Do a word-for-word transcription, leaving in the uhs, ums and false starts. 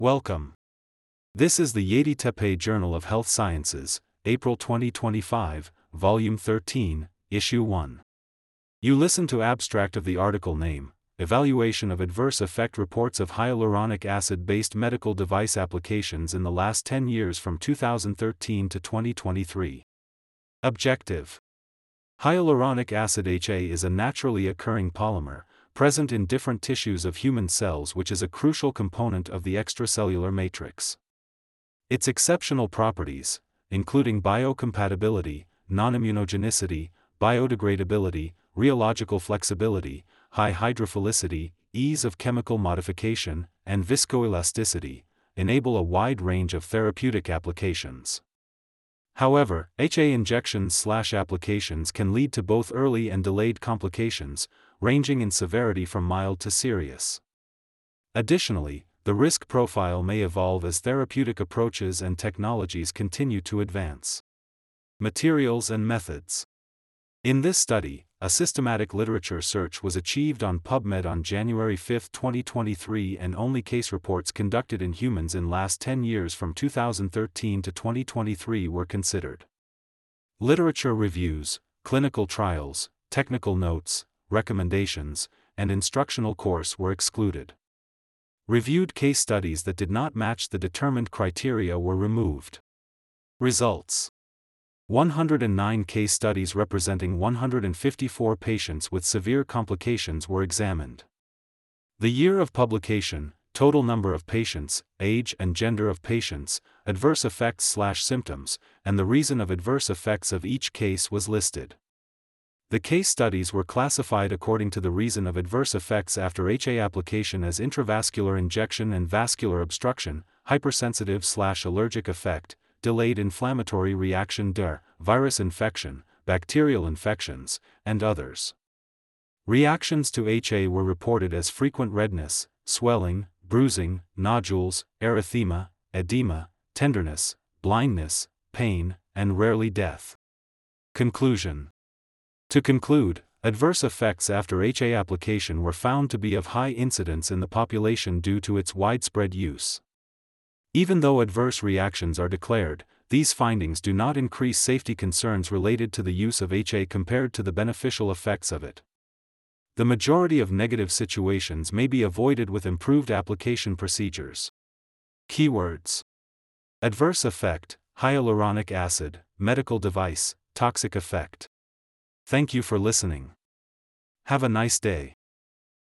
Welcome. This is the Yeditepe Journal of Health Sciences, April twenty twenty-five, Volume thirteen, Issue one. You listen to abstract of the article name, Evaluation of Adverse Effect Reports of Hyaluronic Acid-Based Medical Device Applications in the Last ten Years from two thousand thirteen to twenty twenty-three. Objective. Hyaluronic acid H A is a naturally occurring polymer, present in different tissues of human cells, which is a crucial component of the extracellular matrix. Its exceptional properties, including biocompatibility, non-immunogenicity, biodegradability, rheological flexibility, high hydrophilicity, ease of chemical modification, and viscoelasticity, enable a wide range of therapeutic applications. However, H A injections/applications can lead to both early and delayed complications, ranging in severity from mild to serious. Additionally, the risk profile may evolve as therapeutic approaches and technologies continue to advance. Materials and methods. In this study, a systematic literature search was achieved on PubMed on January fifth, twenty twenty-three, and only case reports conducted in humans in last ten years from two thousand thirteen to twenty twenty-three were considered. Literature reviews, clinical trials, technical notes, recommendations, and instructional course were excluded. Reviewed case studies that did not match the determined criteria were removed. Results. one hundred nine case studies representing one hundred fifty-four patients with severe complications were examined. The year of publication, total number of patients, age and gender of patients, adverse effects/symptoms, and the reason of adverse effects of each case was listed. The case studies were classified according to the reason of adverse effects after H A application as intravascular injection and vascular obstruction, hypersensitive/allergic effect, delayed inflammatory reaction D I R, virus infection, bacterial infections, and others. Reactions to H A were reported as frequent redness, swelling, bruising, nodules, erythema, edema, tenderness, blindness, pain, and rarely death. Conclusion. To conclude, adverse effects after H A application were found to be of high incidence in the population due to its widespread use. Even though adverse reactions are declared, these findings do not increase safety concerns related to the use of H A compared to the beneficial effects of it. The majority of negative situations may be avoided with improved application procedures. Keywords. Adverse effect, hyaluronic acid, medical device, toxic effect. Thank you for listening. Have a nice day.